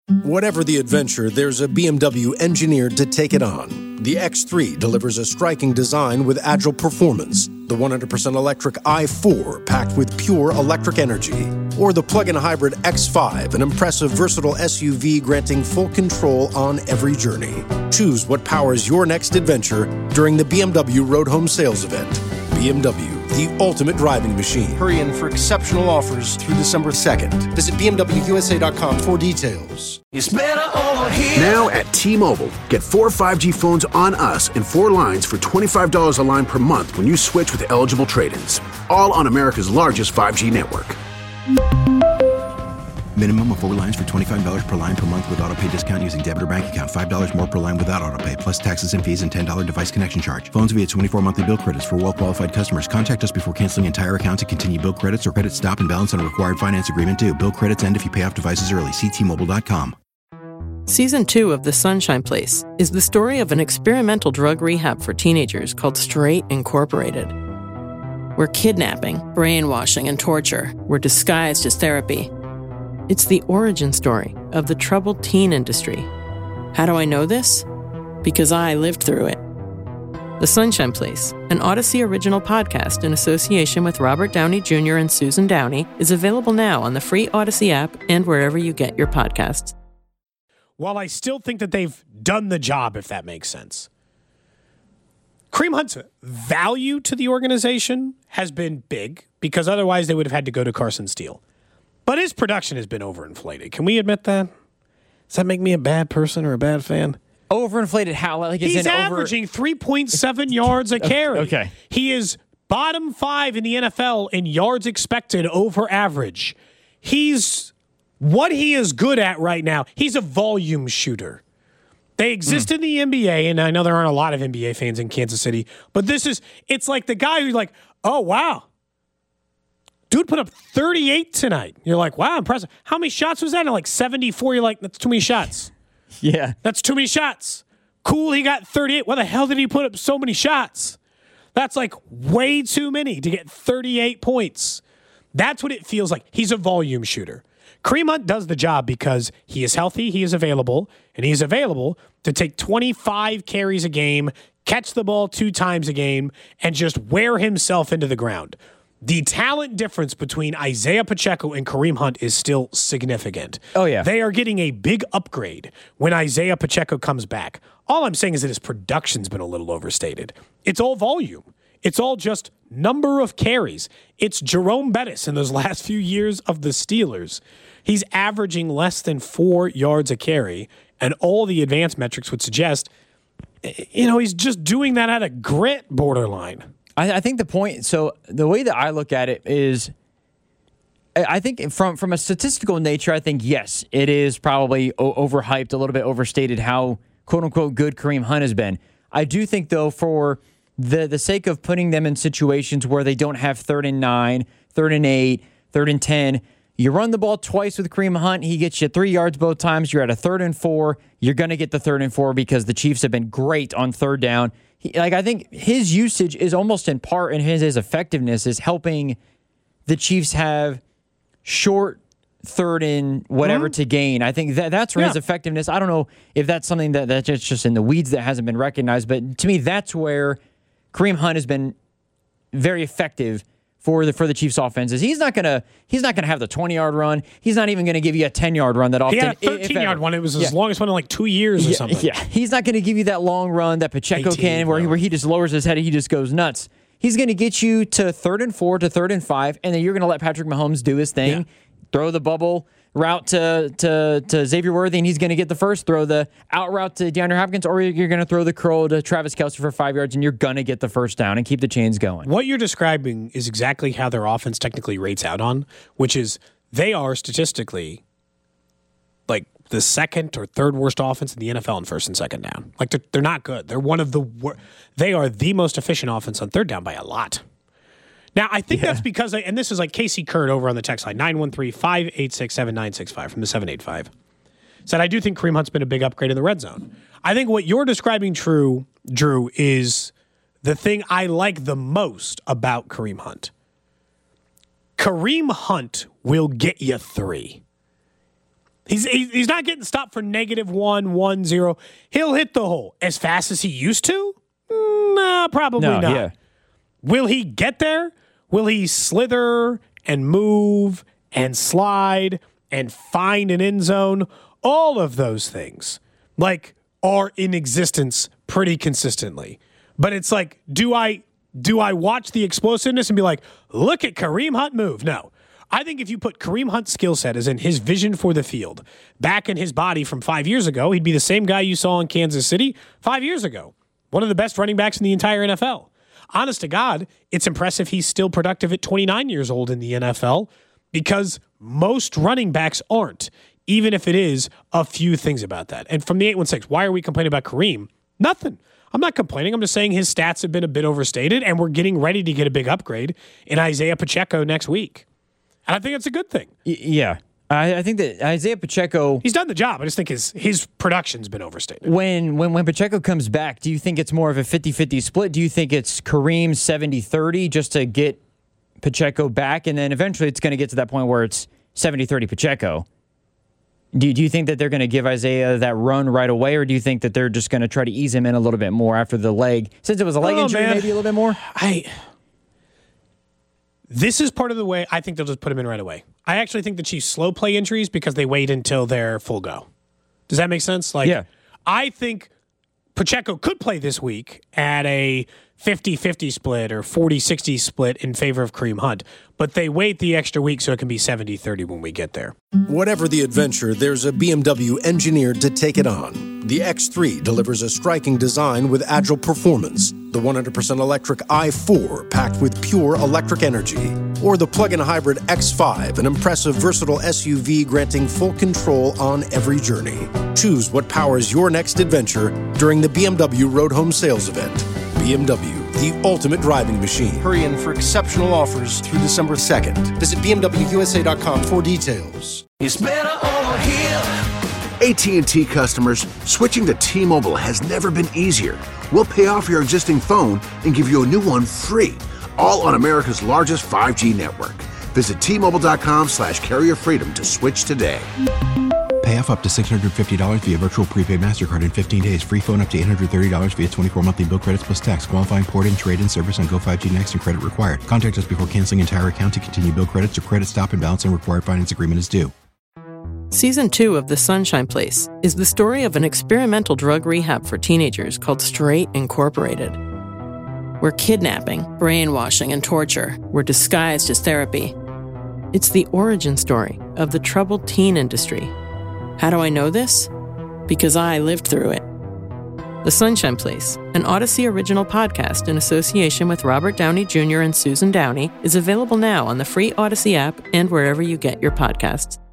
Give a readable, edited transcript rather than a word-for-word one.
Whatever the adventure, there's a BMW engineered to take it on. The X3 delivers a striking design with agile performance. The 100% electric i4 packed with pure electric energy. Or the plug-in hybrid X5, an impressive versatile SUV granting full control on every journey. Choose what powers your next adventure during the BMW Road Home Sales Event. BMW, the ultimate driving machine. Hurry in for exceptional offers through December 2nd. Visit BMWUSA.com for details. It's better over here. Now at T-Mobile, get 4 5G phones on us and 4 lines for $25 a line per month when you switch with eligible trade-ins. All on America's largest 5G network. Minimum of 4 lines for $25 per line per month with autopay discount using debit or bank account. $5 more per line without autopay, plus taxes and fees and $10 device connection charge. Phones via 24 monthly bill credits for well-qualified customers. Contact us before canceling entire account to continue bill credits or credit stop and balance on required finance agreement due. Bill credits end if you pay off devices early. See T-Mobile.com. Season 2 of The Sunshine Place is the story of an experimental drug rehab for teenagers called Straight Incorporated, where kidnapping, brainwashing, and torture were disguised as therapy. It's the origin story of the troubled teen industry. How do I know this? Because I lived through it. The Sunshine Place, an Odyssey original podcast in association with Robert Downey Jr. and Susan Downey, is available now on the free Odyssey app and wherever you get your podcasts. While I still think that they've done the job, if that makes sense, Kareem Hunt's value to the organization has been big because otherwise they would have had to go to Carson Steele. But his production has been overinflated. Can we admit that? Does that make me a bad person or a bad fan? Overinflated how? Like he's averaging 3.7 yards a carry. Okay. He is bottom 5 in the NFL in yards expected over average. What he is good at right now, he's a volume shooter. They exist in the NBA, and I know there aren't a lot of NBA fans in Kansas City, but it's like the guy who's like, oh, wow. Dude put up 38 tonight. You're like, wow, impressive. How many shots was that? And like 74, you're like, that's too many shots. Yeah. That's too many shots. Cool, he got 38. Why the hell did he put up so many shots? That's like way too many to get 38 points. That's what it feels like. He's a volume shooter. Kareem Hunt does the job because he is healthy, he is available, and he is available to take 25 carries a game, catch the ball 2 times a game, and just wear himself into the ground. The talent difference between Isaiah Pacheco and Kareem Hunt is still significant. Oh, yeah. They are getting a big upgrade when Isaiah Pacheco comes back. All I'm saying is that his production's been a little overstated. It's all volume. It's all just number of carries. It's Jerome Bettis in those last few years of the Steelers. He's averaging less than 4 yards a carry, and all the advanced metrics would suggest, he's just doing that out of grit borderline. I think the point, so the way that I look at it is, I think from a statistical nature, I think, yes, it is probably overhyped, a little bit overstated how quote-unquote good Kareem Hunt has been. I do think, though, for the sake of putting them in situations where they don't have 3rd and 9, 3rd and 8, 3rd and 10, you run the ball twice with Kareem Hunt, he gets you 3 yards both times, you're at a 3rd and 4, you're going to get the 3rd and 4 because the Chiefs have been great on 3rd down. I think his usage is almost in part, and his effectiveness is helping the Chiefs have short 3rd and whatever to gain. I think that's where his effectiveness. I don't know if that's something that's just in the weeds that hasn't been recognized, but to me, that's where Kareem Hunt has been very effective for the Chiefs offenses. He's not gonna have the 20-yard run. He's not even gonna give you a 10-yard run that often. He had a 13-yard one. It was his longest one in like 2 years or something. Yeah, he's not gonna give you that long run that Pacheco can, where he just lowers his head and he just goes nuts. He's gonna get you to 3rd and 4 to 3rd and 5, and then you're gonna let Patrick Mahomes do his thing, throw the bubble route to Xavier Worthy, and he's going to get the first. Throw the out route to DeAndre Hopkins, or you're going to throw the curl to Travis Kelce for 5 yards, and you're going to get the first down and keep the chains going. What you're describing is exactly how their offense technically rates out on, which is they are statistically like the 2nd or 3rd worst offense in the NFL in 1st and 2nd down. Like they're not good. They're one of the they are the most efficient offense on 3rd down by a lot. Now, I think that's because, and this is like Casey Kurt over on the text line, 913-586-7965 from the 785, said, I do think Kareem Hunt's been a big upgrade in the red zone. I think what you're describing, Drew, is the thing I like the most about Kareem Hunt. Kareem Hunt will get you 3. He's not getting stopped for -1-1-0. He'll hit the hole as fast as he used to. Nah, probably not. Yeah. Will he get there? Will he slither and move and slide and find an end zone? All of those things are in existence pretty consistently. But it's like, do I watch the explosiveness and be like, look at Kareem Hunt move? No. I think if you put Kareem Hunt's skill set, as in his vision for the field, back in his body from 5 years ago, he'd be the same guy you saw in Kansas City 5 years ago. One of the best running backs in the entire NFL. Honest to God, it's impressive he's still productive at 29 years old in the NFL because most running backs aren't, even if it is a few things about that. And from the 816, why are we complaining about Kareem? Nothing. I'm not complaining. I'm just saying his stats have been a bit overstated, and we're getting ready to get a big upgrade in Isaiah Pacheco next week. And I think it's a good thing. Yeah. I think that Isaiah Pacheco... He's done the job. I just think his production's been overstated. When Pacheco comes back, do you think it's more of a 50-50 split? Do you think it's Kareem 70-30 just to get Pacheco back, and then eventually it's going to get to that point where it's 70-30 Pacheco? Do you think that they're going to give Isaiah that run right away, or do you think that they're just going to try to ease him in a little bit more after the leg? Since it was a leg injury, maybe a little bit more? This is part of the way I think they'll just put him in right away. I actually think the Chiefs slow play injuries because they wait until they're full go. Does that make sense? Yeah. I think Pacheco could play this week at a 50-50 split or 40-60 split in favor of Kareem Hunt, but they wait the extra week so it can be 70-30 when we get there. Whatever the adventure, there's a BMW engineered to take it on. The X3 delivers a striking design with agile performance. The 100% electric i4 packed with pure electric energy. Or the plug-in hybrid X5, an impressive, versatile SUV granting full control on every journey. Choose what powers your next adventure during the BMW Road Home Sales Event. BMW, the ultimate driving machine. Hurry in for exceptional offers through December 2nd. Visit BMWUSA.com for details. It's better over here. AT&T customers, switching to T-Mobile has never been easier. We'll pay off your existing phone and give you a new one free, all on America's largest 5G network. Visit T-Mobile.com/carrier freedom to switch today. Pay off up to $650 via virtual prepaid MasterCard in 15 days. Free phone up to $830 via 24 monthly bill credits plus tax. Qualifying port-in, trade-in service on Go5G Next and credit required. Contact us before canceling entire account to continue bill credits or credit stop and balance on required finance agreement is due. Season 2 of The Sunshine Place is the story of an experimental drug rehab for teenagers called Straight Incorporated, where kidnapping, brainwashing, and torture were disguised as therapy. It's the origin story of the troubled teen industry. How do I know this? Because I lived through it. The Sunshine Place, an Odyssey original podcast in association with Robert Downey Jr. and Susan Downey, is available now on the free Odyssey app and wherever you get your podcasts.